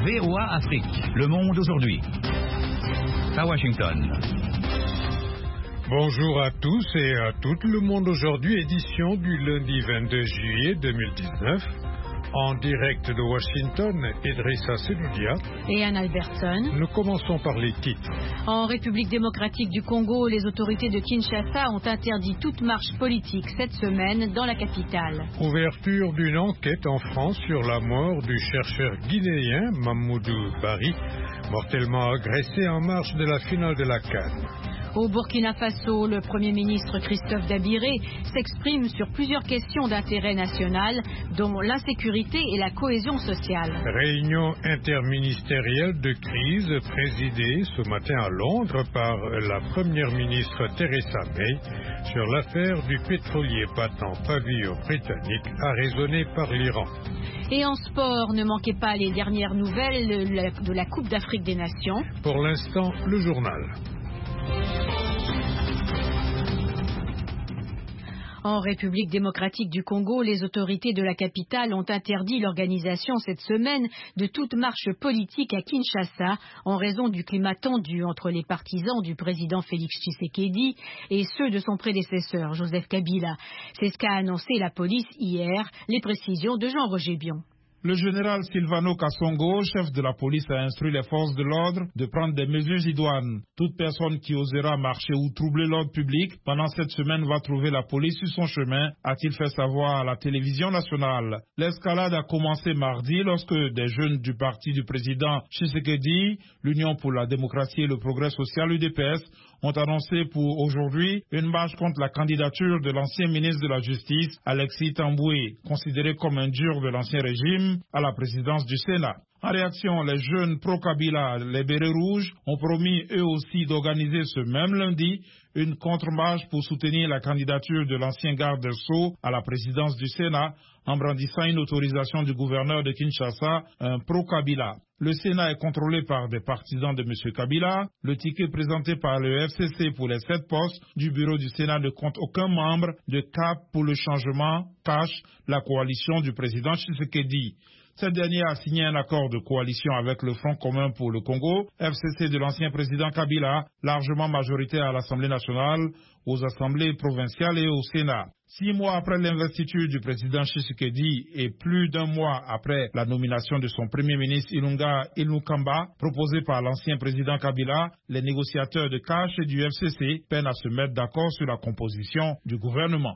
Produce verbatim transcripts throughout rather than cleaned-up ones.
V O A Afrique, Le Monde aujourd'hui. À Washington. Bonjour à tous et à toutes. Le Monde aujourd'hui, édition du lundi vingt-deux juillet deux mille dix-neuf. En direct de Washington, Idrissa Seloudia et Anne Albertson. Nous commençons par les titres. En République démocratique du Congo, les autorités de Kinshasa ont interdit toute marche politique cette semaine dans la capitale. Ouverture d'une enquête en France sur la mort du chercheur guinéen Mamoudou Bari, mortellement agressé en marge de la finale de la CAN. Au Burkina Faso, le Premier ministre Christophe Dabiré s'exprime sur plusieurs questions d'intérêt national, dont l'insécurité et la cohésion sociale. Réunion interministérielle de crise présidée ce matin à Londres par la Première ministre Theresa May sur l'affaire du pétrolier battant pavillon britannique arraisonné par l'Iran. Et en sport, ne manquez pas les dernières nouvelles de la Coupe d'Afrique des Nations. Pour l'instant, le journal. En République démocratique du Congo, les autorités de la capitale ont interdit l'organisation cette semaine de toute marche politique à Kinshasa en raison du climat tendu entre les partisans du président Félix Tshisekedi et ceux de son prédécesseur Joseph Kabila. C'est ce qu'a annoncé la police hier. Les précisions de Jean-Roger Bion. Le général Silvano Kasongo, chef de la police, a instruit les forces de l'ordre de prendre des mesures idoines. Toute personne qui osera marcher ou troubler l'ordre public pendant cette semaine va trouver la police sur son chemin, a-t-il fait savoir à la télévision nationale. L'escalade a commencé mardi lorsque des jeunes du parti du président Tshisekedi, l'Union pour la démocratie et le progrès social U D P S, ont annoncé pour aujourd'hui une marche contre la candidature de l'ancien ministre de la Justice, Alexis Tamboué, considéré comme un dur de l'ancien régime, à la présidence du Sénat. En réaction, les jeunes pro-Kabila, les bérets rouges, ont promis eux aussi d'organiser ce même lundi une contre-marche pour soutenir la candidature de l'ancien garde des Sceaux à la présidence du Sénat, en brandissant une autorisation du gouverneur de Kinshasa, un pro-Kabila. Le Sénat est contrôlé par des partisans de M. Kabila. Le ticket présenté par le F C C pour les sept postes du bureau du Sénat ne compte aucun membre de C A P pour le changement, cache la coalition du président Tshisekedi. Cette dernière a signé un accord de coalition avec le Front commun pour le Congo, F C C de l'ancien président Kabila, largement majoritaire à l'Assemblée nationale, aux assemblées provinciales et au Sénat. Six mois après l'investiture du président Tshisekedi et plus d'un mois après la nomination de son premier ministre Ilunga Ilukamba, proposé par l'ancien président Kabila, les négociateurs de C A C H et du F C C peinent à se mettre d'accord sur la composition du gouvernement.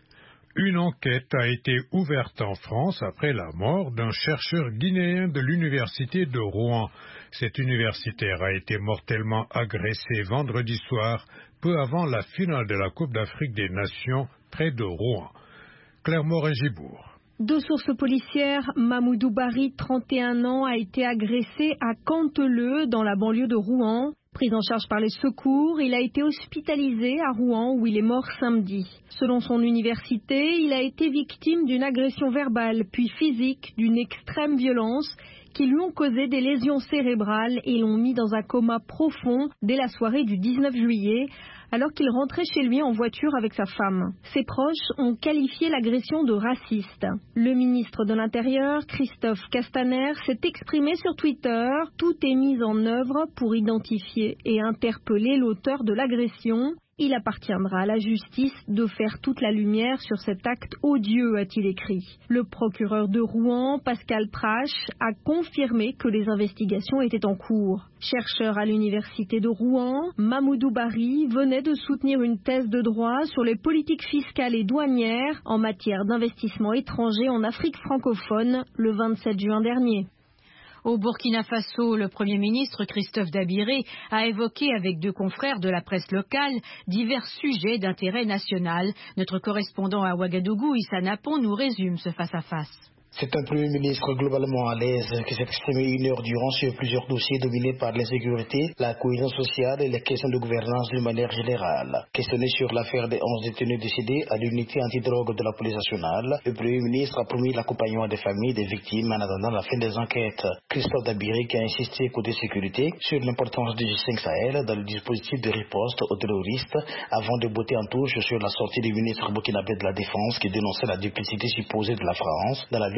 Une enquête a été ouverte en France après la mort d'un chercheur guinéen de l'université de Rouen. Cet universitaire a été mortellement agressé vendredi soir, peu avant la finale de la Coupe d'Afrique des Nations, près de Rouen. Claire Morin-Gibourg. De sources policières, Mamoudou Bari, trente et un ans, a été agressé à Canteleu, dans la banlieue de Rouen. Pris en charge par les secours, il a été hospitalisé à Rouen où il est mort samedi. Selon son université, il a été victime d'une agression verbale puis physique d'une extrême violence qui lui ont causé des lésions cérébrales et l'ont mis dans un coma profond dès la soirée du dix-neuf juillet, alors qu'il rentrait chez lui en voiture avec sa femme. Ses proches ont qualifié l'agression de raciste. Le ministre de l'Intérieur, Christophe Castaner, s'est exprimé sur Twitter. Tout est mis en œuvre pour identifier et interpeller l'auteur de l'agression. Il appartiendra à la justice de faire toute la lumière sur cet acte odieux, a-t-il écrit. Le procureur de Rouen, Pascal Prache, a confirmé que les investigations étaient en cours. Chercheur à l'université de Rouen, Mamoudou Bari venait de soutenir une thèse de droit sur les politiques fiscales et douanières en matière d'investissement étranger en Afrique francophone le vingt-sept juin dernier. Au Burkina Faso, le Premier ministre Christophe Dabiré a évoqué avec deux confrères de la presse locale divers sujets d'intérêt national. Notre correspondant à Ouagadougou, Issa Napon, nous résume ce face-à-face. C'est un Premier ministre globalement à l'aise qui s'est exprimé une heure durant sur plusieurs dossiers dominés par l'insécurité, la cohésion sociale et les questions de gouvernance d'une manière générale. Questionné sur l'affaire des onze détenus décédés à l'unité antidrogue de la police nationale, le Premier ministre a promis l'accompagnement des familles des victimes en attendant la fin des enquêtes. Christophe Dabiré qui a insisté côté sécurité sur l'importance du G cinq Sahel dans le dispositif de riposte aux terroristes avant de botter en touche sur la sortie du ministre burkinabé de la Défense qui dénonçait la duplicité supposée de la France dans la lutte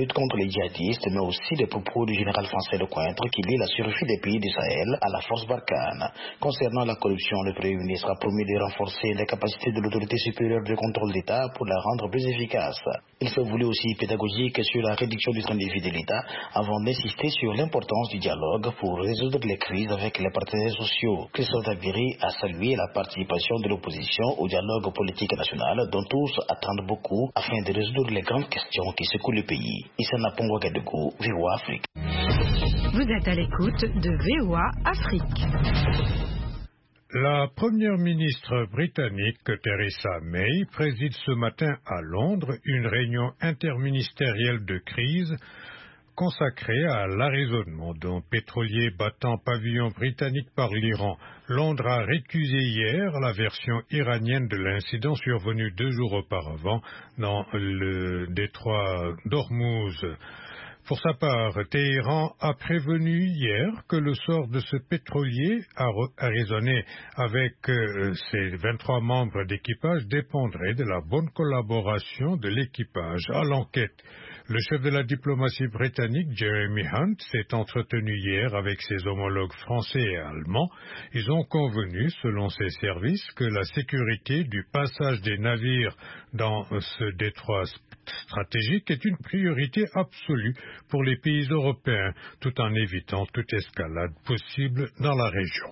lutte contre les djihadistes, mais aussi des propos du général français Lecointre qui lie la survie des pays du Sahel à la force Barkhane. Concernant la corruption, le Premier ministre a promis de renforcer les capacités de l'autorité supérieure de contrôle d'État pour la rendre plus efficace. Il s'est voulu aussi pédagogique sur la réduction du train de vie de l'État avant d'insister sur l'importance du dialogue pour résoudre les crises avec les partenaires sociaux. Christophe Dabiri a salué la participation de l'opposition au dialogue politique national dont tous attendent beaucoup afin de résoudre les grandes questions qui secouent le pays. Issa Napongo Gadougou, V O A Afrique. Vous êtes à l'écoute de V O A Afrique. La première ministre britannique Theresa May préside ce matin à Londres une réunion interministérielle de crise consacrée à l'arraisonnement d'un pétrolier battant pavillon britannique par l'Iran. Londres a récusé hier la version iranienne de l'incident survenu deux jours auparavant dans le détroit d'Ormuz. Pour sa part, Téhéran a prévenu hier que le sort de ce pétrolier, a, a raisonné avec euh, ses vingt-trois membres d'équipage, dépendrait de la bonne collaboration de l'équipage à l'enquête. Le chef de la diplomatie britannique, Jeremy Hunt, s'est entretenu hier avec ses homologues français et allemands. Ils ont convenu, selon ses services, que la sécurité du passage des navires dans ce détroit stratégique est une priorité absolue pour les pays européens, tout en évitant toute escalade possible dans la région.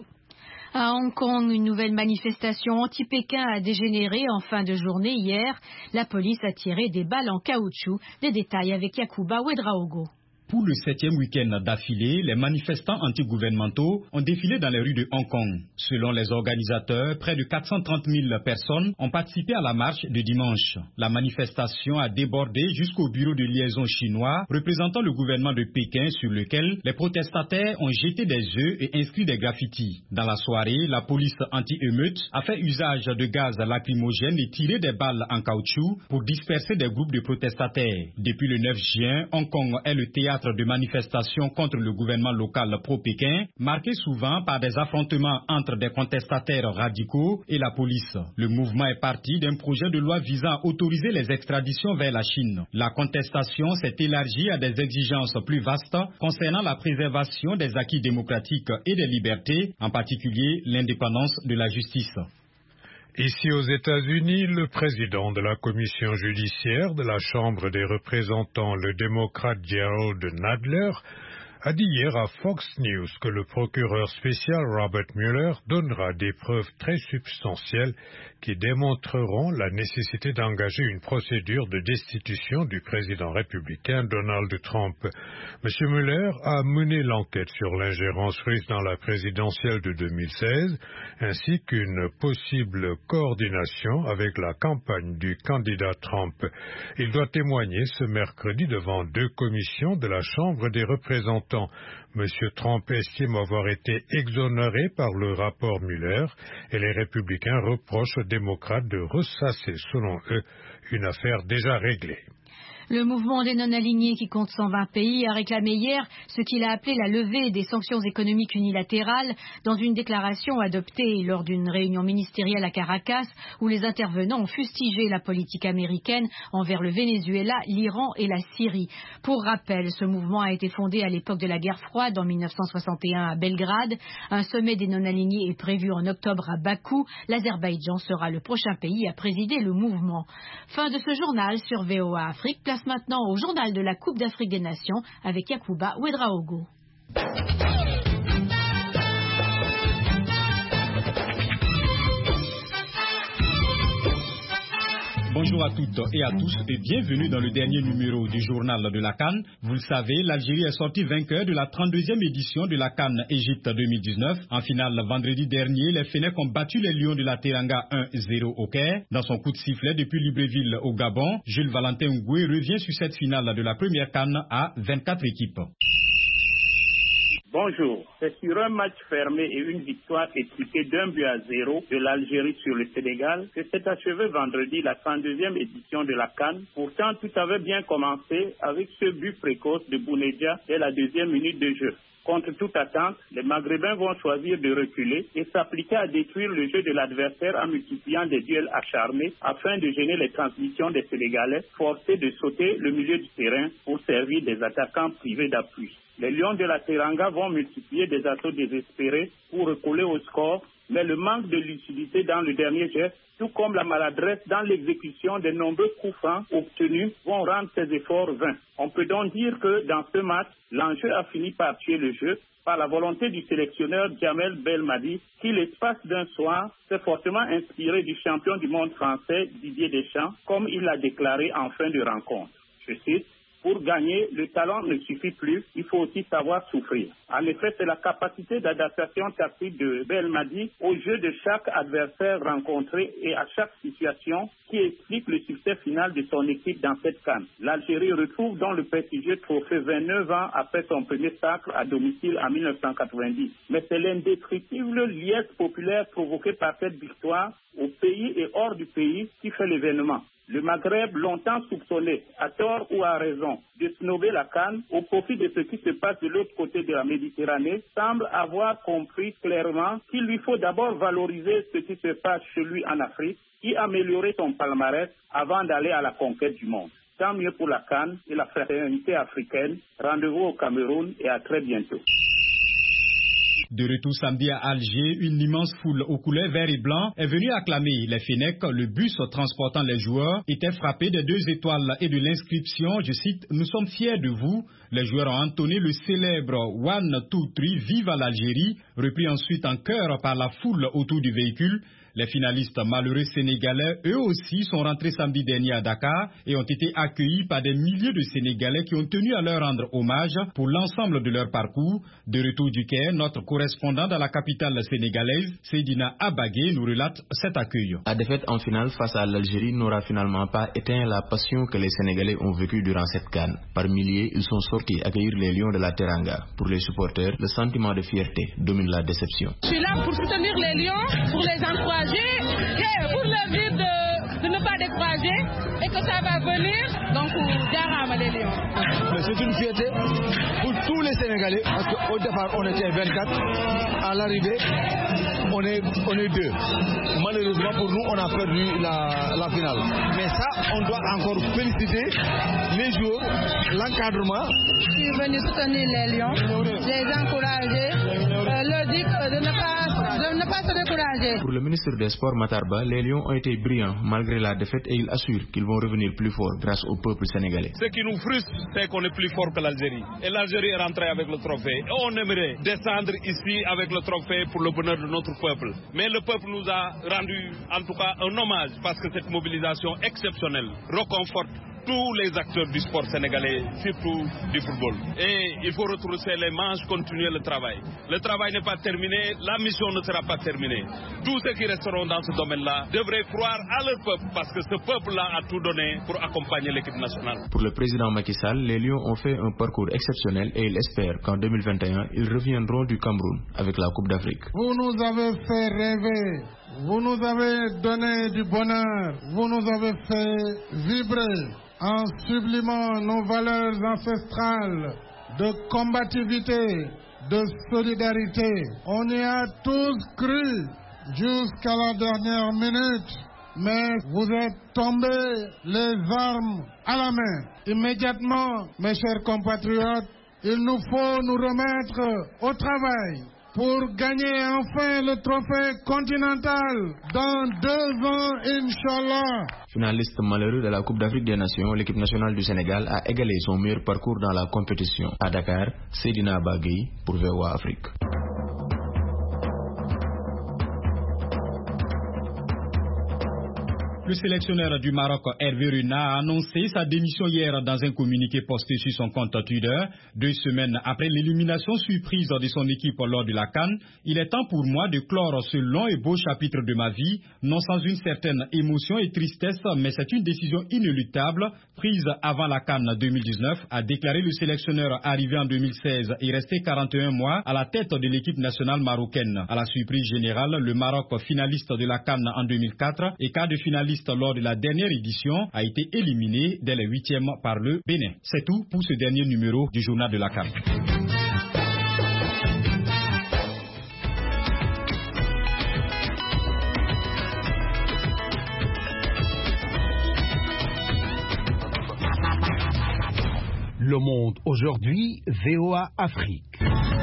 À Hong Kong, une nouvelle manifestation anti-Pékin a dégénéré en fin de journée hier. La police a tiré des balles en caoutchouc. Des détails avec Yacouba Ouedraogo. Pour le septième week-end d'affilée, les manifestants anti-gouvernementaux ont défilé dans les rues de Hong Kong. Selon les organisateurs, près de quatre cent trente mille personnes ont participé à la marche de dimanche. La manifestation a débordé jusqu'au bureau de liaison chinois représentant le gouvernement de Pékin sur lequel les protestataires ont jeté des œufs et inscrit des graffitis. Dans la soirée, la police anti-émeute a fait usage de gaz lacrymogène et tiré des balles en caoutchouc pour disperser des groupes de protestataires. Depuis le neuf juin, Hong Kong est le théâtre de manifestations contre le gouvernement local pro-Pékin, marqué souvent par des affrontements entre des contestataires radicaux et la police. Le mouvement est parti d'un projet de loi visant à autoriser les extraditions vers la Chine. La contestation s'est élargie à des exigences plus vastes concernant la préservation des acquis démocratiques et des libertés, en particulier l'indépendance de la justice. Ici aux États-Unis, le président de la commission judiciaire de la Chambre des représentants, le démocrate Gerald Nadler, a dit hier à Fox News que le procureur spécial Robert Mueller donnera des preuves très substantielles qui démontreront la nécessité d'engager une procédure de destitution du président républicain Donald Trump. M. Mueller a mené l'enquête sur l'ingérence russe dans la présidentielle de deux mille seize, ainsi qu'une possible coordination avec la campagne du candidat Trump. Il doit témoigner ce mercredi devant deux commissions de la Chambre des représentants. M. Trump estime avoir été exonéré par le rapport Mueller et les républicains reprochent aux démocrates de ressasser, selon eux, une affaire déjà réglée. Le mouvement des non-alignés, qui compte cent vingt pays, a réclamé hier ce qu'il a appelé la levée des sanctions économiques unilatérales dans une déclaration adoptée lors d'une réunion ministérielle à Caracas où les intervenants ont fustigé la politique américaine envers le Venezuela, l'Iran et la Syrie. Pour rappel, ce mouvement a été fondé à l'époque de la guerre froide en mille neuf cent soixante et un à Belgrade. Un sommet des non-alignés est prévu en octobre à Bakou. L'Azerbaïdjan sera le prochain pays à présider le mouvement. Fin de ce journal sur V O A Afrique. Place maintenant au journal de la Coupe d'Afrique des Nations avec Yacouba Ouedraogo. Bonjour à toutes et à tous et bienvenue dans le dernier numéro du journal de la CAN. Vous le savez, l'Algérie est sortie vainqueur de la trente-deuxième édition de la CAN Égypte deux mille dix-neuf. En finale, vendredi dernier, les Fennecs ont battu les Lions de la Teranga un zéro au Caire. Dans son coup de sifflet depuis Libreville au Gabon, Jules Valentin Ngoué revient sur cette finale de la première CAN à vingt-quatre équipes. Bonjour, c'est sur un match fermé et une victoire étriquée d'un but à zéro de l'Algérie sur le Sénégal que s'est achevée vendredi la trente-deuxième édition de la CAN. Pourtant, tout avait bien commencé avec ce but précoce de Bounedjah dès la deuxième minute de jeu. Contre toute attente, les Maghrébins vont choisir de reculer et s'appliquer à détruire le jeu de l'adversaire en multipliant des duels acharnés afin de gêner les transmissions des Sénégalais, forcés de sauter le milieu du terrain pour servir des attaquants privés d'appui. Les Lions de la Teranga vont multiplier des assauts désespérés pour recoller au score, mais le manque de lucidité dans le dernier geste, tout comme la maladresse dans l'exécution des nombreux coups francs obtenus, vont rendre ces efforts vains. On peut donc dire que dans ce match, l'enjeu a fini par tuer le jeu par la volonté du sélectionneur Djamel Belmadi, qui l'espace d'un soir s'est fortement inspiré du champion du monde français Didier Deschamps, comme il l'a déclaré en fin de rencontre. Je cite: pour gagner, le talent ne suffit plus, il faut aussi savoir souffrir. En effet, c'est la capacité d'adaptation tactique de Belmadi au jeu de chaque adversaire rencontré et à chaque situation qui explique le succès final de son équipe dans cette CAN. L'Algérie retrouve donc le prestigieux trophée vingt-neuf ans après son premier sacre à domicile en mille neuf cent quatre-vingt-dix. Mais c'est l'indescriptible liesse populaire provoquée par cette victoire au pays et hors du pays qui fait l'événement. Le Maghreb, longtemps soupçonné, à tort ou à raison, de snober la CAN au profit de ce qui se passe de l'autre côté de la Méditerranée, semble avoir compris clairement qu'il lui faut d'abord valoriser ce qui se passe chez lui en Afrique et améliorer son palmarès avant d'aller à la conquête du monde. Tant mieux pour la CAN et la fraternité africaine. Rendez-vous au Cameroun et à très bientôt. De retour samedi à Alger, une immense foule aux couleurs vert et blanc est venue acclamer les Fennecs. Le bus transportant les joueurs était frappé des deux étoiles et de l'inscription, je cite, « Nous sommes fiers de vous ». Les joueurs ont entonné le célèbre One, Two, Three, Vive à l'Algérie, repris ensuite en chœur par la foule autour du véhicule. Les finalistes malheureux sénégalais, eux aussi, sont rentrés samedi dernier à Dakar et ont été accueillis par des milliers de Sénégalais qui ont tenu à leur rendre hommage pour l'ensemble de leur parcours. De retour du Caire, notre correspondant dans la capitale sénégalaise, Seydina Abagué, nous relate cet accueil. La défaite en finale face à l'Algérie n'aura finalement pas éteint la passion que les Sénégalais ont vécue durant cette CAN. Par milliers, ils sont sortis accueillir les Lions de la Teranga. Pour les supporters, le sentiment de fierté domine la déception. Je suis là pour soutenir les Lions, pour les encourager et pour leur dire de, de ne pas décourager et que ça va venir. Donc, Jarama les Lions. C'est une fierté pour tous les Sénégalais parce qu'au départ on était vingt-quatre, à l'arrivée on est, on est deux. Malheureusement pour nous on a perdu la, la finale. Mais ça on doit encore féliciter les joueurs, l'encadrement. Je suis venu soutenir les Lions, les encourager, euh, leur dire de ne pas, de ne pas se décourager. Pour le ministre des Sports Matarba, les Lions ont été brillants malgré la défaite et il assure qu'ils vont revenir plus forts grâce au peuple sénégalais. Ce qui nous frustre, c'est qu'on est plus fort que l'Algérie. Et l'Algérie est rentrée avec le trophée. Et on aimerait descendre ici avec le trophée pour le bonheur de notre peuple. Mais le peuple nous a rendu en tout cas un hommage parce que cette mobilisation exceptionnelle reconforte tous les acteurs du sport sénégalais, surtout du football. Et il faut retrousser les manches, continuer le travail. Le travail n'est pas terminé, la mission ne sera pas terminée. Tous ceux qui resteront dans ce domaine-là devraient croire à leur peuple parce que ce peuple-là a tout donné pour accompagner l'équipe nationale. Pour le président Macky Sall, les Lions ont fait un parcours exceptionnel et il espère qu'en deux mille vingt et un, ils reviendront du Cameroun avec la Coupe d'Afrique. Vous nous avez fait rêver, vous nous avez donné du bonheur, vous nous avez fait vibrer en sublimant nos valeurs ancestrales de combativité, de solidarité. On y a tous cru jusqu'à la dernière minute, mais vous êtes tombés les armes à la main. Immédiatement, mes chers compatriotes, il nous faut nous remettre au travail pour gagner enfin le trophée continental dans deux ans, Inch'Allah. Finaliste malheureux de la Coupe d'Afrique des Nations, l'équipe nationale du Sénégal a égalé son meilleur parcours dans la compétition. À Dakar, Seydina Abagué pour V O A Afrique. Le sélectionneur du Maroc, Hervé Renard, a annoncé sa démission hier dans un communiqué posté sur son compte Twitter. Deux semaines après l'élimination surprise de son équipe lors de la CAN, il est temps pour moi de clore ce long et beau chapitre de ma vie, non sans une certaine émotion et tristesse, mais c'est une décision inéluctable prise avant la CAN deux mille dix-neuf, a déclaré le sélectionneur arrivé en deux mille seize et resté quarante et un mois à la tête de l'équipe nationale marocaine. À la surprise générale, le Maroc, finaliste de la CAN en deux mille quatre et quart de finaliste lors de la dernière édition, a été éliminé dès les huitièmes par le Bénin. C'est tout pour ce dernier numéro du journal de la CAN. Le Monde aujourd'hui, V O A Afrique.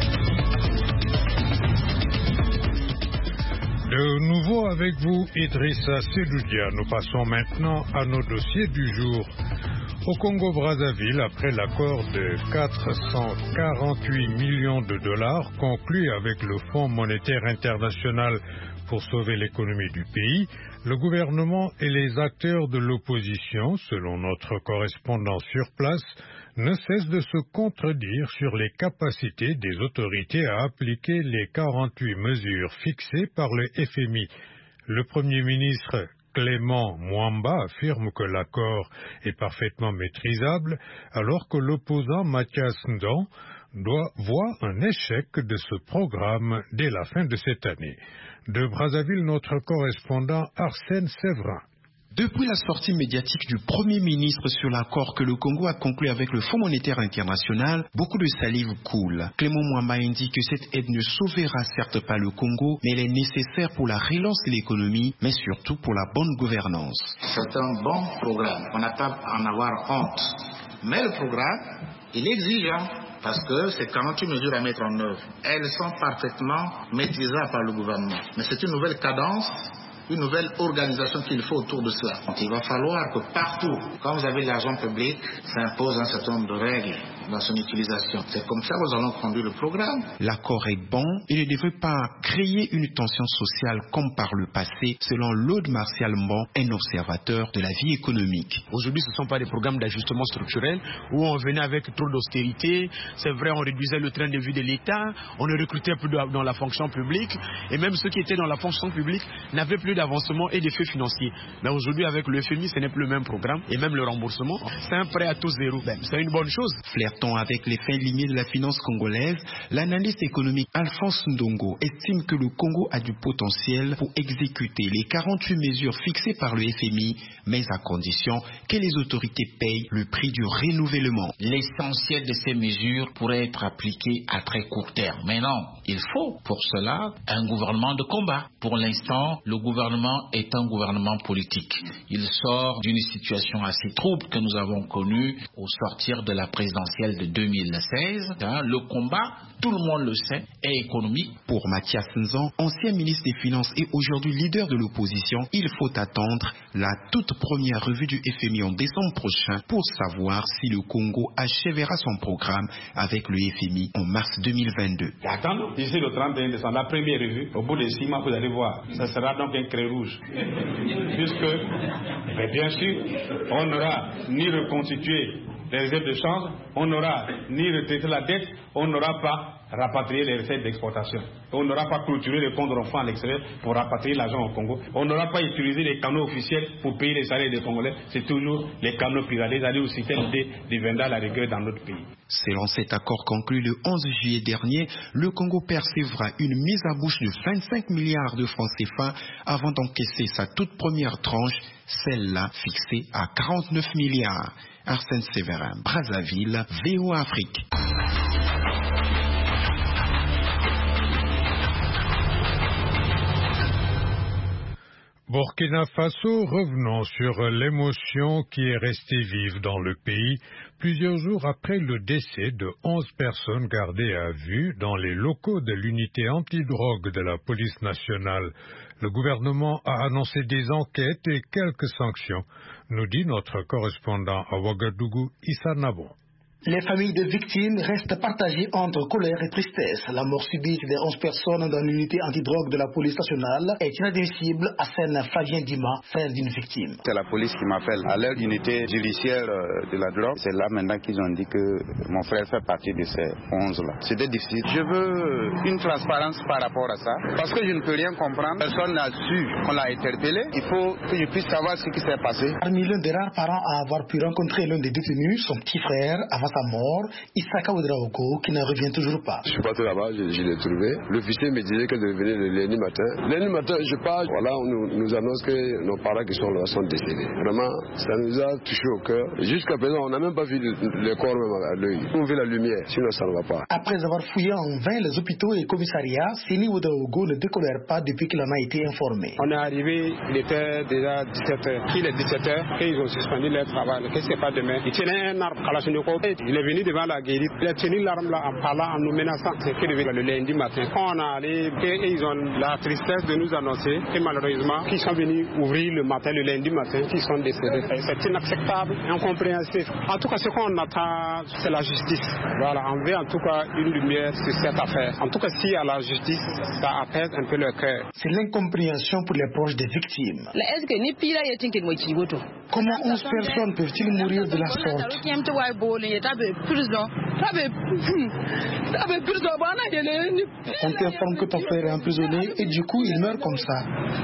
De nouveau avec vous, Idrissa Seloudia. Nous passons maintenant à nos dossiers du jour. Au Congo-Brazzaville, après l'accord de quatre cent quarante-huit millions de dollars conclu avec le Fonds monétaire international pour sauver l'économie du pays, le gouvernement et les acteurs de l'opposition, selon notre correspondant sur place, ne cessent de se contredire sur les capacités des autorités à appliquer les quarante-huit mesures fixées par le F M I. Le Premier ministre Clément Mwamba affirme que l'accord est parfaitement maîtrisable, alors que l'opposant Mathias Ndon doit voir un échec de ce programme dès la fin de cette année. De Brazzaville, notre correspondant Arsène Séverin. Depuis la sortie médiatique du Premier ministre sur l'accord que le Congo a conclu avec le Fonds monétaire international, beaucoup de salive coule. Clément Mwamba indique que cette aide ne sauvera certes pas le Congo, mais elle est nécessaire pour la relance de l'économie, mais surtout pour la bonne gouvernance. C'est un bon programme, on n'a pas à en avoir honte. Mais le programme, il est exigeant, parce que c'est quarante-huit mesures à mettre en œuvre. Elles sont parfaitement maîtrisables par le gouvernement. Mais c'est une nouvelle cadence, une nouvelle organisation qu'il faut autour de cela. Donc il va falloir que partout, quand vous avez de l'argent public, ça impose un certain nombre de règles dans son utilisation. C'est comme ça que nous allons conduire le programme. L'accord est bon, il ne devrait pas créer une tension sociale comme par le passé, selon Lode Martial Mbon, un observateur de la vie économique. Aujourd'hui, ce ne sont pas des programmes d'ajustement structurel où on venait avec trop d'austérité. C'est vrai, on réduisait le train de vie de l'État, on ne recrutait plus dans la fonction publique, et même ceux qui étaient dans la fonction publique n'avaient plus d'avancement et d'effets financiers. Mais aujourd'hui, avec le F M I, ce n'est plus le même programme, et même le remboursement, c'est un prêt à taux zéro. Ben, c'est une bonne chose. Flirtant avec les fins limites de la finance congolaise, l'analyste économique Alphonse Ndongo estime que le Congo a du potentiel pour exécuter les quarante-huit mesures fixées par le F M I, mais à condition que les autorités payent le prix du renouvellement. L'essentiel de ces mesures pourrait être appliqué à très court terme. Mais non, il faut pour cela un gouvernement de combat. Pour l'instant, le gouvernement est un gouvernement politique. Il sort d'une situation assez trouble que nous avons connue au sortir de la présidentielle de deux mille seize. Hein, le combat, tout le monde le sait, est économique. Pour Mathias Nzan, ancien ministre des Finances et aujourd'hui leader de l'opposition, il faut attendre la toute première revue du F M I en décembre prochain pour savoir si le Congo achèvera son programme avec le F M I en mars deux mille vingt-deux. Attends, d'ici le trente et un décembre, la première revue, au bout de six mois, vous allez voir, ça sera donc un crayon rouge. Puisque, ben bien sûr, on n'aura ni reconstitué les réserves de change, on n'aura ni retraité la dette, on n'aura pas rapatrié les recettes d'exportation. On n'aura pas clôturé les comptes d'enfants à l'extérieur pour rapatrier l'argent au Congo. On n'aura pas utilisé les canaux officiels pour payer les salaires des Congolais. C'est toujours les canaux privés, aller au système des vendeurs à la rigueur dans notre pays. Selon cet accord conclu le onze juillet dernier, le Congo percevra une mise à bouche de vingt-cinq milliards de francs C F A avant d'encaisser sa toute première tranche, celle-là fixée à quarante-neuf milliards. Arsène Séverin, Brazzaville, V O A Afrique. Burkina Faso, revenons sur l'émotion qui est restée vive dans le pays plusieurs jours après le décès de onze personnes gardées à vue dans les locaux de l'unité antidrogue de la police nationale. Le gouvernement a annoncé des enquêtes et quelques sanctions, nous dit notre correspondant à Ouagadougou, Issa Nabon. Les familles des victimes restent partagées entre colère et tristesse. La mort subite des onze personnes dans l'unité antidrogue de la police nationale est inadmissible, assène Fabien Dima, frère d'une victime. C'est la police qui m'appelle. À leur unité judiciaire de la drogue, c'est là maintenant qu'ils ont dit que mon frère fait partie de ces onze-là. C'était difficile. Je veux une transparence par rapport à ça, parce que je ne peux rien comprendre. Personne n'a su qu'on l'a interpellé. Il faut que je puisse savoir ce qui s'est passé. Parmi l'un des rares parents à avoir pu rencontrer l'un des détenus, son petit frère, avant sa mort, Issaka Ouedraogo, qui ne revient toujours pas. Je suis parti là-bas, je, je l'ai trouvé. L'officier me disait que de venir le lundi matin. Lundi matin, je pars, voilà, on nous, nous annonce que nos parents qui sont là sont décédés. Vraiment, ça nous a touché au cœur. Jusqu'à présent, on n'a même pas vu le, le corps même à l'œil. On vit la lumière, sinon ça ne va pas. Après avoir fouillé en vain les hôpitaux et commissariats, Sini Ouedraogo ne décolère pas depuis qu'il en a été informé. On est arrivé, il était déjà dix-sept heures. Il est dix-sept heures et ils ont suspendu leur travail. Qu'est-ce qui se passe demain? Ils tenaient un arbre Kalachnikov et Il est venu devant la guérite, il a tenu l'arme là en parlant, en nous menaçant. C'est que le lundi matin. Quand on a allé, et ils ont la tristesse de nous annoncer que malheureusement, qu'ils sont venus ouvrir le matin, le lundi matin, qu'ils sont décédés. C'est inacceptable, incompréhensible. En tout cas, ce qu'on attend, c'est la justice. Voilà, on veut en tout cas une lumière sur cette affaire. En tout cas, si à la justice, ça apaise un peu le cœur. C'est l'incompréhension pour les proches des victimes. Comment onze personnes peuvent-ils mourir de la sorte? On t'informe que ton frère est emprisonné et du coup il meurt comme ça.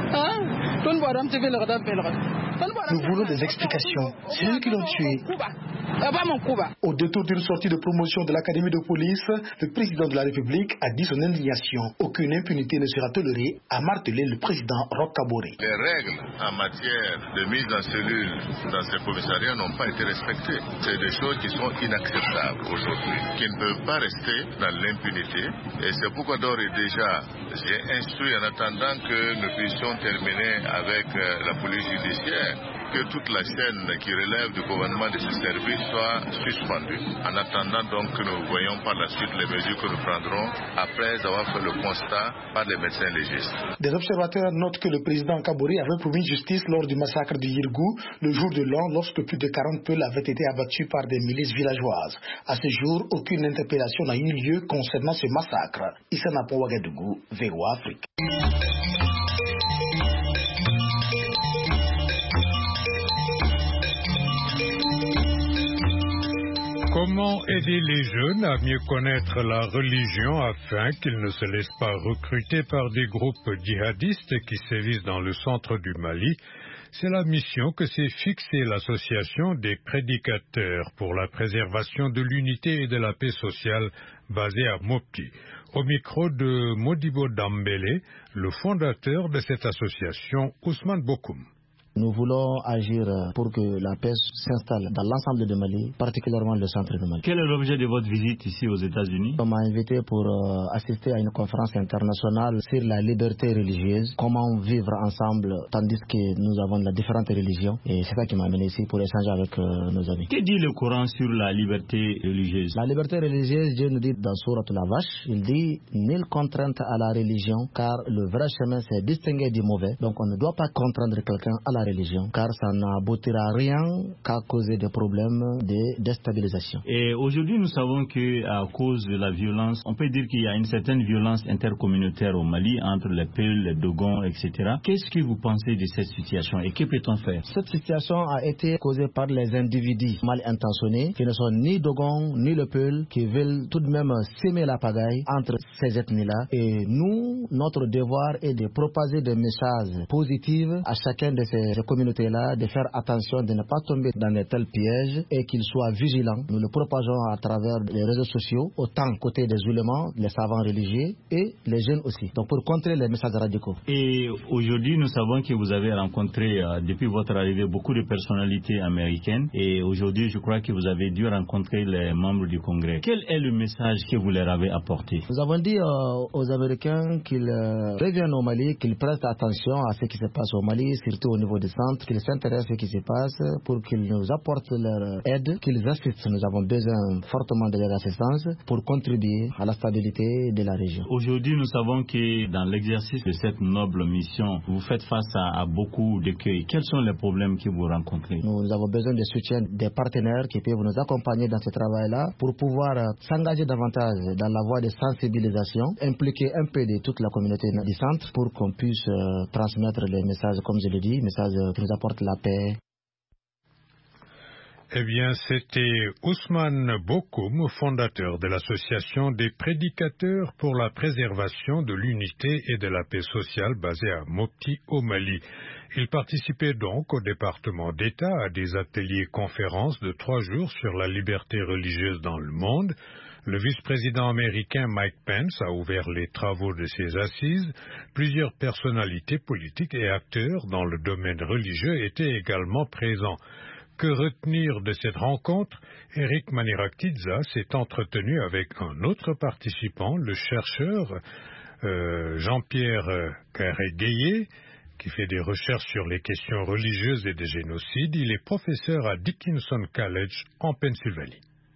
Nous voulons des explications. C'est eux qui l'ont tué. Au détour d'une sortie de promotion de l'académie de police, le président de la République a dit son indignation. Aucune impunité ne sera tolérée, a martelé le président Roch Kaboré. Les règles en matière de mise en cellule dans ces commissariats n'ont pas été respectées. C'est des choses qui sont inacceptables aujourd'hui, qui ne peuvent pas rester dans l'impunité. Et c'est pourquoi d'ores et déjà, j'ai instruit en attendant que nous puissions terminer avec la police judiciaire, que toute la chaîne qui relève du gouvernement de ce service soit suspendue. En attendant donc que nous voyons par la suite les mesures que nous prendrons après avoir fait le constat par les médecins légistes. Des observateurs notent que le président Kaboré avait promis justice lors du massacre du Yirgou le jour de l'an, lorsque plus de quarante peuls avaient été abattus par des milices villageoises. À ce jour, aucune interpellation n'a eu lieu concernant ce massacre. Issa Napo Ouagadougou, V O A Afrique. Comment aider les jeunes à mieux connaître la religion afin qu'ils ne se laissent pas recruter par des groupes djihadistes qui sévissent dans le centre du Mali? C'est la mission que s'est fixée l'association des prédicateurs pour la préservation de l'unité et de la paix sociale basée à Mopti. Au micro de Modibo Dambélé, le fondateur de cette association, Ousmane Bokoum. Nous voulons agir pour que la paix s'installe dans l'ensemble du Mali, particulièrement le centre du Mali. Quel est l'objet de votre visite ici aux États-Unis? On m'a invité pour euh, assister à une conférence internationale sur la liberté religieuse, comment vivre ensemble tandis que nous avons la différentes religions. Et c'est ça qui m'a amené ici pour échanger avec euh, nos amis. Que dit le Coran sur la liberté religieuse? La liberté religieuse, Dieu nous dit dans Sourate la Vache, il dit « Nulle contrainte à la religion, car le vrai chemin c'est distinguer du mauvais. » Donc on ne doit pas contraindre quelqu'un à la religion, car ça n'aboutira rien qu'à causer des problèmes de déstabilisation. Et aujourd'hui, nous savons que à cause de la violence, on peut dire qu'il y a une certaine violence intercommunautaire au Mali entre les Peuls, les Dogons, et cetera. Qu'est-ce que vous pensez de cette situation et que peut-on faire? Cette situation a été causée par les individus mal intentionnés qui ne sont ni Dogons ni le Peul, qui veulent tout de même semer la pagaille entre ces ethnies-là. Et nous, notre devoir est de propager des messages positifs à chacun de ces communautés-là, de faire attention de ne pas tomber dans de tels pièges et qu'ils soient vigilants. Nous le propageons à travers les réseaux sociaux, autant côté des ulémas, les savants religieux et les jeunes aussi. Donc pour contrer les messages radicaux. Et aujourd'hui, nous savons que vous avez rencontré, euh, depuis votre arrivée, beaucoup de personnalités américaines. Et aujourd'hui, je crois que vous avez dû rencontrer les membres du Congrès. Quel est le message que vous leur avez apporté? Nous avons dit euh, aux Américains qu'ils euh, reviennent au Mali, qu'ils prestent attention à ce qui se passe au Mali, surtout au niveau des centres, qu'ils s'intéressent à ce qui se passe pour qu'ils nous apportent leur aide, qu'ils assistent. Nous avons besoin fortement de leur assistance pour contribuer à la stabilité de la région. Aujourd'hui, nous savons que dans l'exercice de cette noble mission, vous faites face à, à beaucoup d'écueils. Quels sont les problèmes que vous rencontrez? Nous, nous avons besoin de soutien des partenaires qui peuvent nous accompagner dans ce travail-là pour pouvoir euh, s'engager davantage dans la voie de sensibilisation, impliquer un peu de toute la communauté du centre pour qu'on puisse euh, transmettre les messages, comme je le dis, messages qui nous apportent la paix. Eh bien, c'était Ousmane Bokoum, fondateur de l'association des prédicateurs pour la préservation de l'unité et de la paix sociale basée à Mopti au Mali. Il participait donc au département d'État à des ateliers conférences de trois jours sur la liberté religieuse dans le monde. Le vice-président américain Mike Pence a ouvert les travaux de ces assises. Plusieurs personnalités politiques et acteurs dans le domaine religieux étaient également présents. Que retenir de cette rencontre? Eric Manirakidza s'est entretenu avec un autre participant, le chercheur euh, Jean-Pierre Carré-Guéillé, qui fait des recherches sur les questions religieuses et des génocides. Il est professeur à Dickinson College en Pennsylvanie.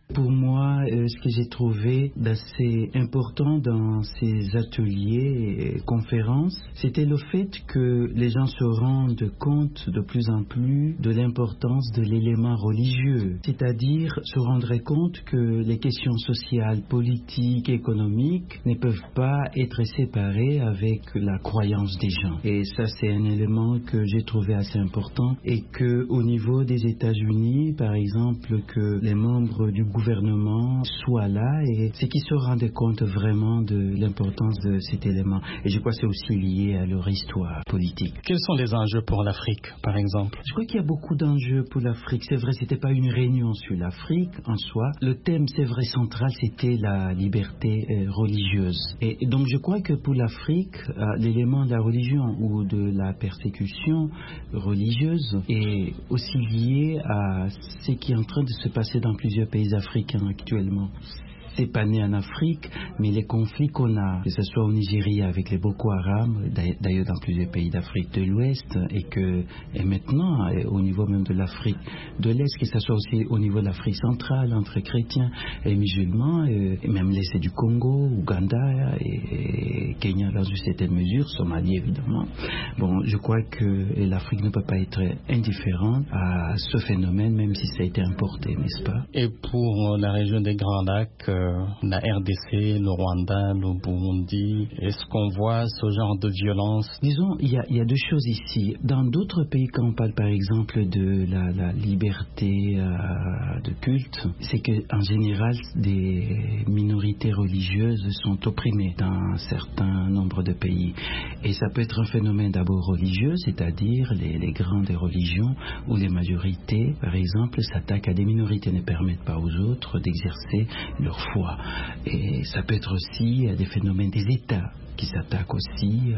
Pour moi, euh, ce que j'ai trouvé d'assez important dans ces ateliers et conférences, c'était le fait que les gens se rendent compte de plus en plus de l'importance de l'élément religieux, c'est-à-dire se rendre compte que les questions sociales, politiques, économiques ne peuvent pas être séparées avec la croyance des gens. Et ça, c'est un élément que j'ai trouvé assez important et que au niveau des États-Unis, par exemple, que les membres du gouvernement soient là et c'est qu'ils se rendent compte vraiment de l'importance de cet élément. Et je crois que c'est aussi lié à leur histoire politique. Quels sont les enjeux pour l'Afrique, par exemple? Je crois qu'il y a beaucoup d'enjeux pour l'Afrique. C'est vrai, c'était pas une réunion sur l'Afrique en soi. Le thème, c'est vrai, central, c'était la liberté euh, religieuse. Et, et donc, je crois que pour l'Afrique, euh, l'élément de la religion ou de la persécution religieuse est aussi lié à ce qui est en train de se passer dans plusieurs pays africains actuellement. C'est pas né en Afrique, mais les conflits qu'on a, que ce soit au Nigeria avec les Boko Haram, d'ailleurs dans plusieurs pays d'Afrique de l'Ouest, et que et maintenant au niveau même de l'Afrique de l'Est, que ce soit aussi au niveau de l'Afrique centrale entre chrétiens et musulmans, et même l'Est du Congo, Ouganda et, et Kenya dans une certaine mesure, Somalie évidemment. Bon, je crois que l'Afrique ne peut pas être indifférente à ce phénomène, même si ça a été importé, n'est-ce pas? Et pour la région des Grands Lacs, la R D C, le Rwanda, le Burundi, est-ce qu'on voit ce genre de violence? Disons, il y a, il y a deux choses ici. Dans d'autres pays, quand on parle par exemple de la, la liberté euh, de culte, c'est qu'en général, des minorités religieuses sont opprimées dans un certain nombre de pays. Et ça peut être un phénomène d'abord religieux, c'est-à-dire les, les grandes religions où les majorités, par exemple, s'attaquent à des minorités, ne permettent pas aux autres d'exercer leur foi. Et ça peut être aussi des phénomènes des États qui s'attaquent aussi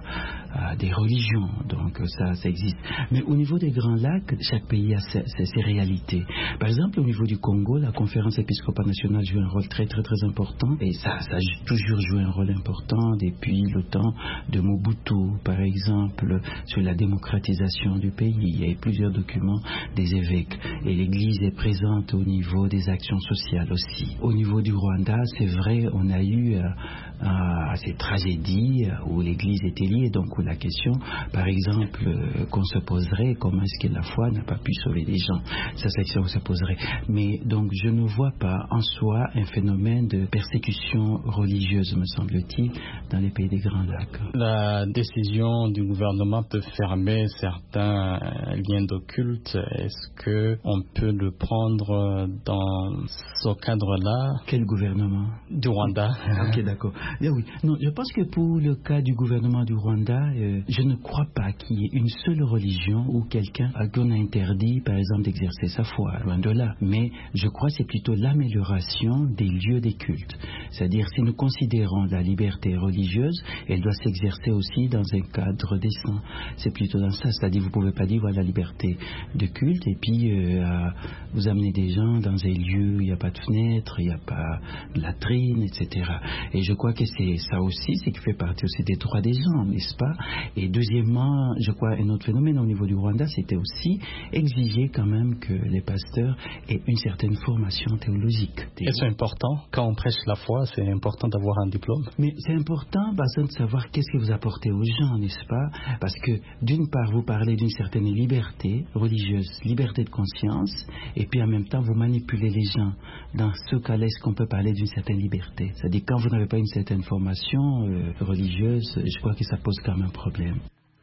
à, à des religions. Donc ça, ça existe. Mais au niveau des Grands Lacs, chaque pays a ses, ses, ses réalités. Par exemple, au niveau du Congo, la conférence épiscopale nationale joue un rôle très très très important. Et ça, ça a toujours joué un rôle important depuis le temps de Mobutu, par exemple, sur la démocratisation du pays. Il y a eu plusieurs documents des évêques. Et l'Église est présente au niveau des actions sociales aussi. Au niveau du Rwanda, c'est vrai, on a eu euh, euh, ces tragédies où l'Église était liée, donc où la question, par exemple, euh, qu'on se poserait, comment est-ce que la foi n'a pas pu sauver des gens? Ça, c'est la question qu'on se poserait. Mais donc, je ne vois pas en soi un phénomène de persécution religieuse, me semble-t-il, dans les pays des Grands Lacs. La décision du gouvernement de fermer certains liens de culte, est-ce qu'on peut le prendre dans ce cadre-là? Quel gouvernement? Du Rwanda. Ok, d'accord. Eh oui. Non, je pense que pour le cas du gouvernement du Rwanda, euh, je ne crois pas qu'il y ait une seule religion où quelqu'un a qu'on a interdit, par exemple, d'exercer sa foi, loin de là. Mais je crois que c'est plutôt l'amélioration des lieux des cultes. C'est-à-dire, si nous considérons la liberté religieuse, elle doit s'exercer aussi dans un cadre décent. C'est plutôt dans ça. C'est-à-dire, vous ne pouvez pas dire, voilà, la liberté de culte, et puis euh, vous amenez des gens dans un lieu où il n'y a pas de fenêtre, il n'y a pas de latrine, et cetera. Et je crois que c'est ça aussi, c'est qui fait partie aussi des droits des gens, n'est-ce pas? Et deuxièmement, je crois un autre phénomène au niveau du Rwanda, c'était aussi exiger quand même que les pasteurs aient une certaine formation théologique. Et c'est important, quand on prêche la foi, c'est important d'avoir un diplôme. Mais c'est important, bah, de savoir qu'est-ce que vous apportez aux gens, n'est-ce pas? Parce que d'une part, vous parlez d'une certaine liberté religieuse, liberté de conscience, et puis en même temps, vous manipulez les gens. Dans ce cas-là, est-ce qu'on peut parler d'une certaine liberté? C'est-à-dire, quand vous n'avez pas une certaine formation euh, religieuse, je crois que ça pose quand même un problème.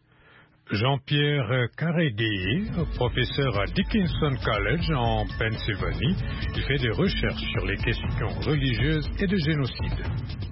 Jean-Pierre Karegué, professeur à Dickinson College en Pennsylvanie, il fait des recherches sur les questions religieuses et de génocide.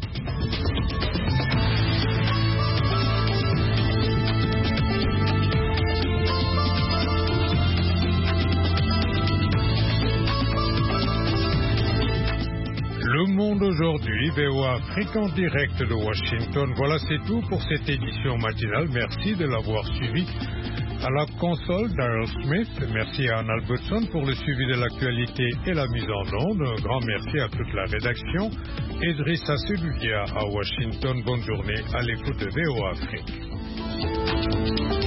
Le Monde aujourd'hui, V O A Afrique en direct de Washington. Voilà, c'est tout pour cette édition matinale. Merci de l'avoir suivi. À la console, Daryl Smith. Merci à Anne Albertson pour le suivi de l'actualité et la mise en onde. Un grand merci à toute la rédaction. Idrissa Seloudia à Washington. Bonne journée à l'écoute de V O A Afrique.